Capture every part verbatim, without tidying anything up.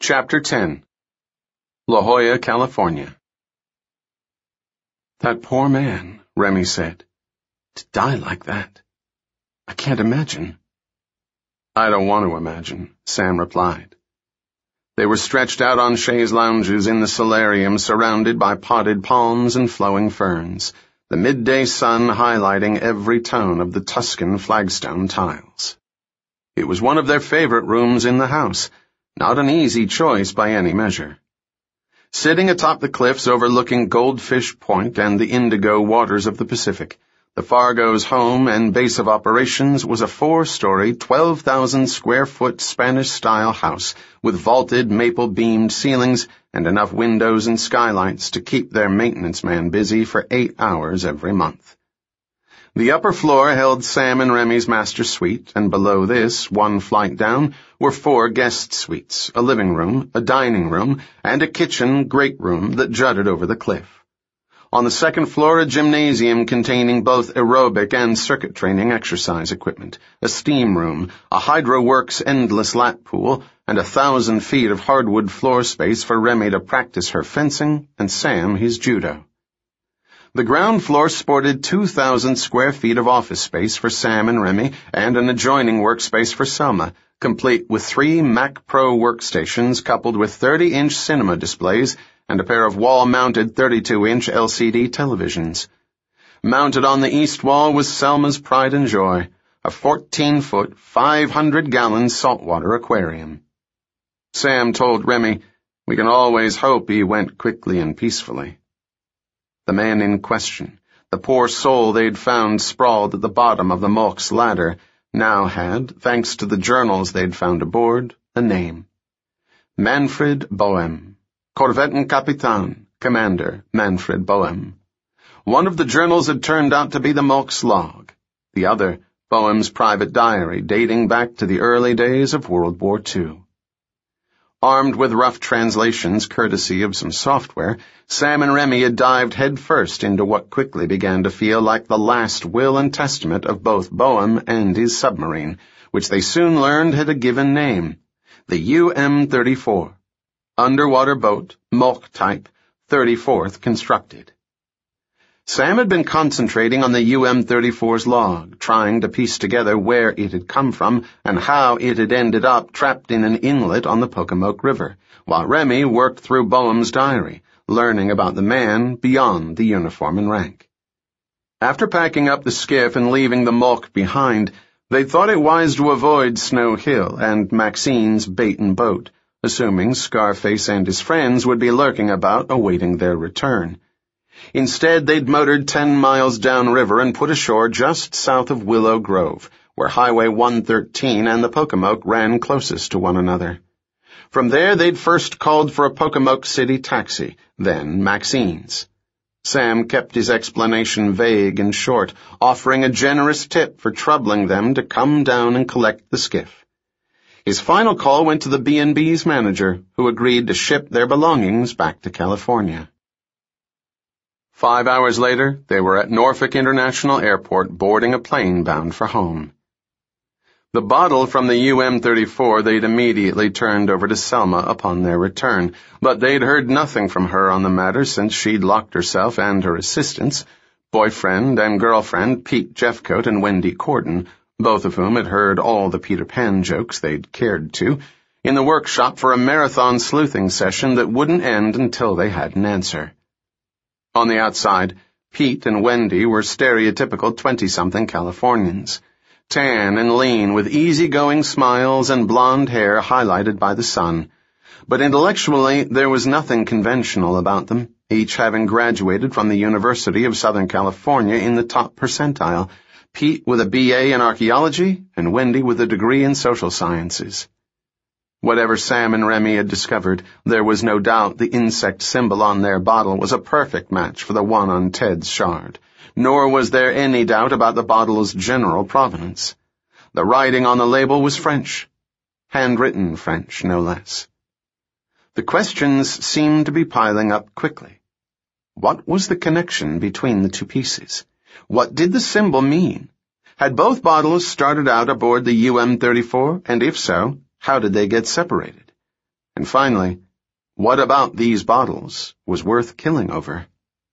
Chapter ten. La Jolla, California. "That poor man," Remy said. "To die like that. I can't imagine." "I don't want to imagine," Sam replied. They were stretched out on chaise lounges in the solarium, surrounded by potted palms and flowing ferns, the midday sun highlighting every tone of the Tuscan flagstone tiles. It was one of their favorite rooms in the house, not an easy choice by any measure. Sitting atop the cliffs overlooking Goldfish Point and the indigo waters of the Pacific, the Fargo's home and base of operations was a four-story, twelve thousand square foot Spanish-style house with vaulted maple-beamed ceilings and enough windows and skylights to keep their maintenance man busy for eight hours every month. The upper floor held Sam and Remy's master suite, and below this, one flight down, were four guest suites, a living room, a dining room, and a kitchen great room that jutted over the cliff. On the second floor, a gymnasium containing both aerobic and circuit training exercise equipment, a steam room, a HydroWorks endless lap pool, and a thousand feet of hardwood floor space for Remy to practice her fencing and Sam his judo. The ground floor sported two thousand square feet of office space for Sam and Remy and an adjoining workspace for Selma, complete with three Mac Pro workstations coupled with thirty-inch cinema displays and a pair of wall-mounted thirty-two inch L C D televisions. Mounted on the east wall was Selma's pride and joy, a fourteen-foot, five hundred gallon saltwater aquarium. Sam told Remy, "We can always hope he went quickly and peacefully." The man in question, the poor soul they'd found sprawled at the bottom of the Molk's ladder, now had, thanks to the journals they'd found aboard, a name. Manfred Boehm. Korvettenkapitan, Commander Manfred Boehm. One of the journals had turned out to be the Molk's log, the other, Boehm's private diary dating back to the early days of World War Two. Armed with rough translations courtesy of some software, Sam and Remy had dived headfirst into what quickly began to feel like the last will and testament of both Boehm and his submarine, which they soon learned had a given name, the U M thirty-four, underwater boat, Molk type, thirty-fourth constructed. Sam had been concentrating on the U M thirty-four's log, trying to piece together where it had come from and how it had ended up trapped in an inlet on the Pocomoke River, while Remy worked through Boehm's diary, learning about the man beyond the uniform and rank. After packing up the skiff and leaving the Molk behind, they thought it wise to avoid Snow Hill and Maxine's bait and boat, assuming Scarface and his friends would be lurking about awaiting their return. Instead, they'd motored ten miles downriver and put ashore just south of Willow Grove, where Highway one thirteen and the Pocomoke ran closest to one another. From there, they'd first called for a Pocomoke City taxi, then Maxine's. Sam kept his explanation vague and short, offering a generous tip for troubling them to come down and collect the skiff. His final call went to the B and B's manager, who agreed to ship their belongings back to California. Five hours later, they were at Norfolk International Airport boarding a plane bound for home. The bottle from the U M thirty-four they'd immediately turned over to Selma upon their return, but they'd heard nothing from her on the matter since she'd locked herself and her assistants, boyfriend and girlfriend Pete Jeffcoat and Wendy Corden, both of whom had heard all the Peter Pan jokes they'd cared to, in the workshop for a marathon sleuthing session that wouldn't end until they had an answer. On the outside, Pete and Wendy were stereotypical twenty-something Californians, tan and lean with easygoing smiles and blonde hair highlighted by the sun. But intellectually, there was nothing conventional about them, each having graduated from the University of Southern California in the top percentile, Pete with a B A in archaeology and Wendy with a degree in social sciences. Whatever Sam and Remy had discovered, there was no doubt the insect symbol on their bottle was a perfect match for the one on Ted's shard, nor was there any doubt about the bottle's general provenance. The writing on the label was French, handwritten French, no less. The questions seemed to be piling up quickly. What was the connection between the two pieces? What did the symbol mean? Had both bottles started out aboard the U M thirty-four, and if so, how did they get separated? And finally, what about these bottles was worth killing over?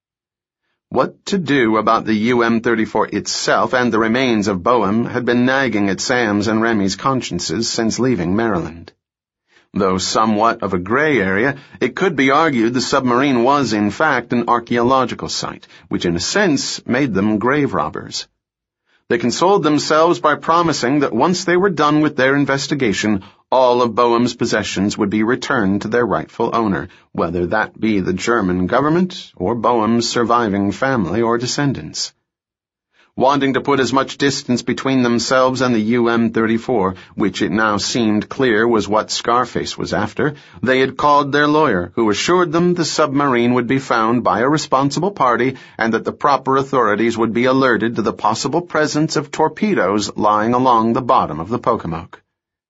What to do about the U M thirty-four itself and the remains of Boehm had been nagging at Sam's and Remy's consciences since leaving Maryland. Though somewhat of a gray area, it could be argued the submarine was in fact an archaeological site, which in a sense made them grave robbers. They consoled themselves by promising that once they were done with their investigation, all of Boehm's possessions would be returned to their rightful owner, whether that be the German government or Boehm's surviving family or descendants. Wanting to put as much distance between themselves and the U M thirty-four, which it now seemed clear was what Scarface was after, they had called their lawyer, who assured them the submarine would be found by a responsible party and that the proper authorities would be alerted to the possible presence of torpedoes lying along the bottom of the Pocomoke.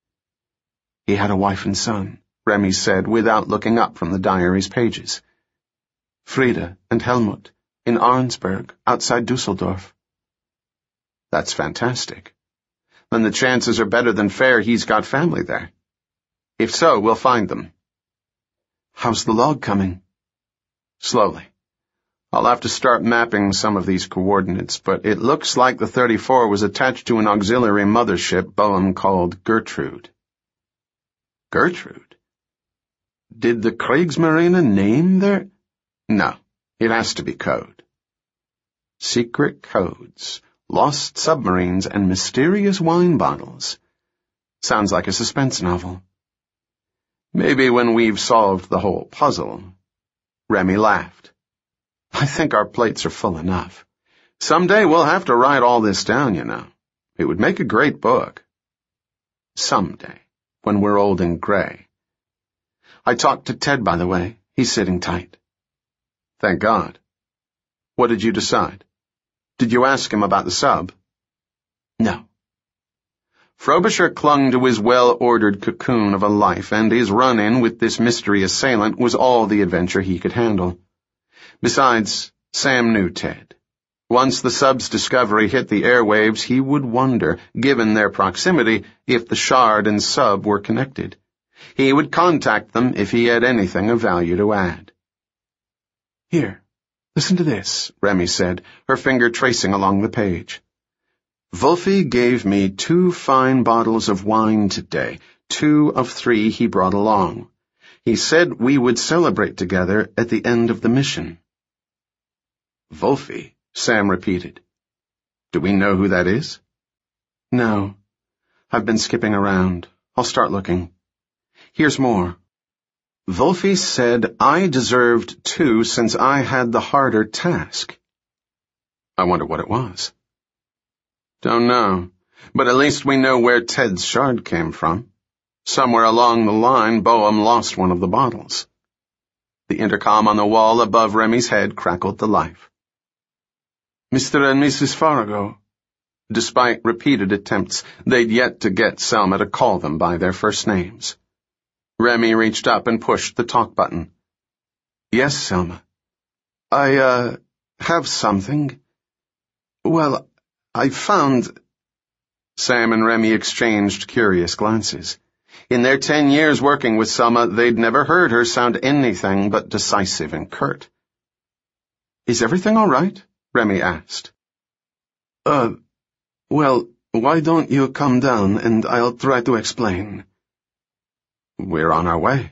He had a wife and son, Remy said without looking up from the diary's pages. Frida and Helmut, in Arnsberg, outside Dusseldorf. That's fantastic. Then the chances are better than fair he's got family there. If so, we'll find them. How's the log coming? Slowly. I'll have to start mapping some of these coordinates, but it looks like the thirty-four was attached to an auxiliary mothership Boehm called Gertrude. Gertrude? Did the Kriegsmarine name their... No, it has to be code. Secret codes. Lost submarines and mysterious wine bottles. Sounds like a suspense novel. Maybe when we've solved the whole puzzle. Remy laughed. I think our plates are full enough. Someday we'll have to write all this down, you know. It would make a great book. Someday, when we're old and gray. I talked to Ted, by the way. He's sitting tight. Thank God. What did you decide? Did you ask him about the sub? No. Frobisher clung to his well-ordered cocoon of a life, and his run-in with this mystery assailant was all the adventure he could handle. Besides, Sam knew Ted. Once the sub's discovery hit the airwaves, he would wonder, given their proximity, if the Shard and sub were connected. He would contact them if he had anything of value to add. Here. Listen to this, Remy said, her finger tracing along the page. Wolfie gave me two fine bottles of wine today, two of three he brought along. He said we would celebrate together at the end of the mission. Wolfie, Sam repeated. Do we know who that is? No. I've been skipping around. I'll start looking. Here's more. Wolfie said I deserved two since I had the harder task. I wonder what it was. Don't know, but at least we know where Ted's shard came from. Somewhere along the line, Boehm lost one of the bottles. The intercom on the wall above Remy's head crackled to life. Mister and Missus Farrago. Despite repeated attempts, they'd yet to get Selma to call them by their first names. Remy reached up and pushed the talk button. Yes, Selma. I, uh, have something. Well, I found... Sam and Remy exchanged curious glances. In their ten years working with Selma, they'd never heard her sound anything but decisive and curt. Is everything all right? Remy asked. Uh, well, why don't you come down and I'll try to explain. We're on our way.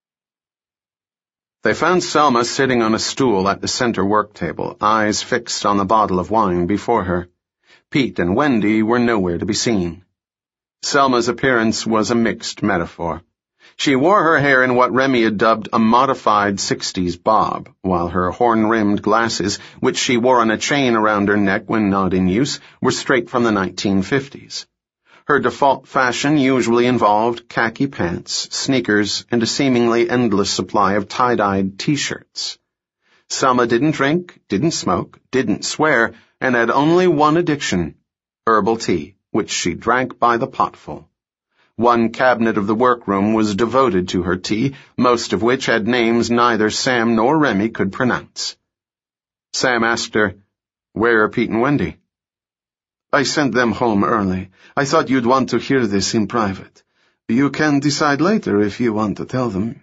They found Selma sitting on a stool at the center work table, eyes fixed on the bottle of wine before her. Pete and Wendy were nowhere to be seen. Selma's appearance was a mixed metaphor. She wore her hair in what Remy had dubbed a modified sixties bob, while her horn-rimmed glasses, which she wore on a chain around her neck when not in use, were straight from the nineteen fifties. Her default fashion usually involved khaki pants, sneakers, and a seemingly endless supply of tie-dyed T-shirts. Selma didn't drink, didn't smoke, didn't swear, and had only one addiction, herbal tea, which she drank by the potful. One cabinet of the workroom was devoted to her tea, most of which had names neither Sam nor Remy could pronounce. Sam asked her, "Where are Pete and Wendy?" "I sent them home early. I thought you'd want to hear this in private. You can decide later if you want to tell them.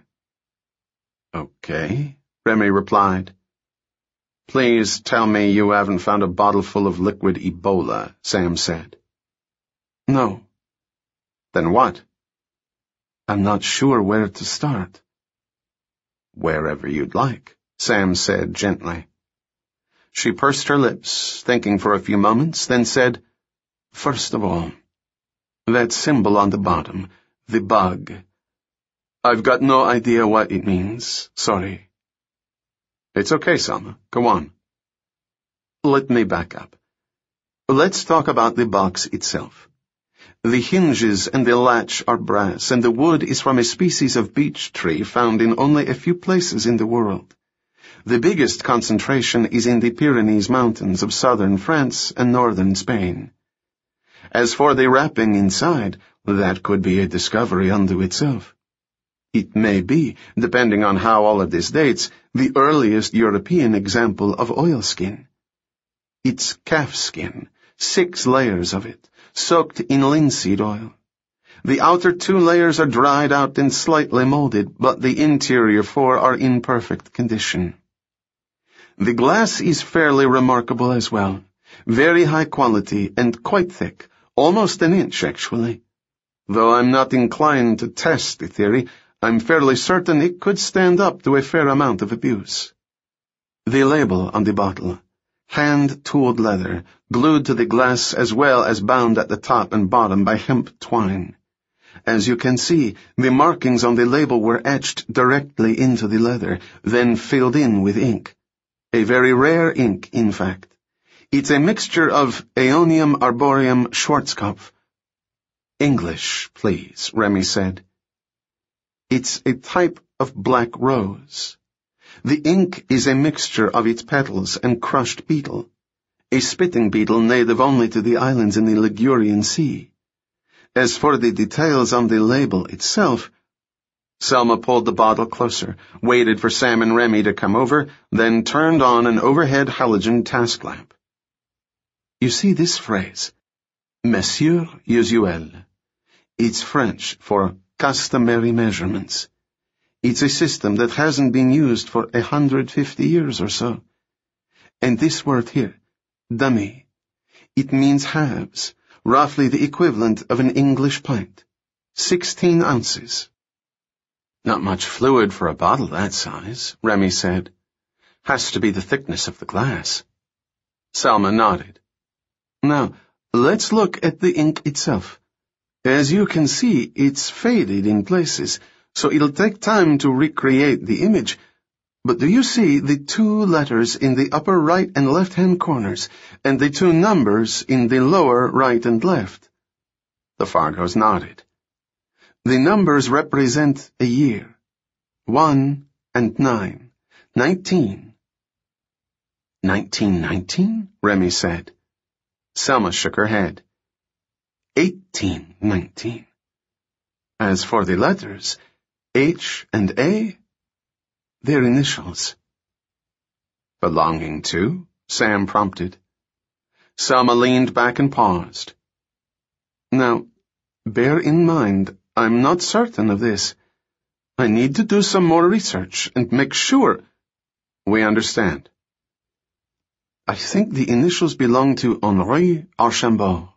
Okay, Remy replied. Please tell me you haven't found a bottle full of liquid Ebola, Sam said. No. Then what? I'm not sure where to start. Wherever you'd like, Sam said gently. She pursed her lips, thinking for a few moments, then said, First of all, that symbol on the bottom, the bug. I've got no idea what it means, sorry. It's okay, Selma. Go on. Let me back up. Let's talk about the box itself. The hinges and the latch are brass, and the wood is from a species of beech tree found in only a few places in the world. The biggest concentration is in the Pyrenees Mountains of southern France and northern Spain. As for the wrapping inside, that could be a discovery unto itself. It may be, depending on how all of this dates, the earliest European example of oilskin. It's calfskin, six layers of it, soaked in linseed oil. The outer two layers are dried out and slightly molded, but the interior four are in perfect condition. The glass is fairly remarkable as well, very high quality and quite thick, almost an inch actually. Though I'm not inclined to test the theory, I'm fairly certain it could stand up to a fair amount of abuse. The label on the bottle, hand-tooled leather, glued to the glass as well as bound at the top and bottom by hemp twine. As you can see, the markings on the label were etched directly into the leather, then filled in with ink. A very rare ink, in fact. It's a mixture of Aeonium arboreum Schwarzkopf. English, please, Remy said. It's a type of black rose. The ink is a mixture of its petals and crushed beetle, a spitting beetle native only to the islands in the Ligurian Sea. As for the details on the label itself, Selma pulled the bottle closer, waited for Sam and Remy to come over, then turned on an overhead halogen task lamp. You see this phrase, Monsieur Usuel. It's French for customary measurements. It's a system that hasn't been used for a hundred fifty years or so. And this word here, demi, it means halves, roughly the equivalent of an English pint. Sixteen ounces. Not much fluid for a bottle that size, Remy said. Has to be the thickness of the glass. Selma nodded. Now, let's look at the ink itself. As you can see, it's faded in places, so it'll take time to recreate the image. But do you see the two letters in the upper right and left-hand corners, and the two numbers in the lower right and left? The Fargos nodded. The numbers represent a year. One and nine. Nineteen. Nineteen nineteen? Remy said. Selma shook her head. Eighteen nineteen. As for the letters, H and A, they're initials. Belonging to? Sam prompted. Selma leaned back and paused. Now, bear in mind, I'm not certain of this. I need to do some more research and make sure. We understand. I think the initials belong to Henri Archambault.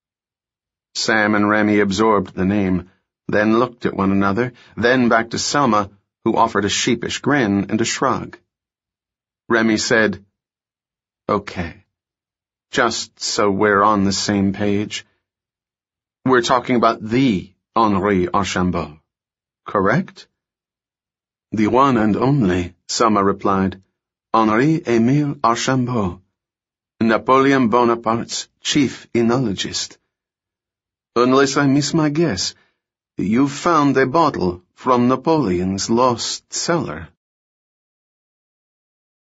Sam and Remy absorbed the name, then looked at one another, then back to Selma, who offered a sheepish grin and a shrug. Remy said, Okay, just so we're on the same page. We're talking about the Henri Archambault, correct? The one and only, Selma replied, Henri-Émile Archambault, Napoleon Bonaparte's chief enologist. Unless I miss my guess, you've found a bottle from Napoleon's lost cellar.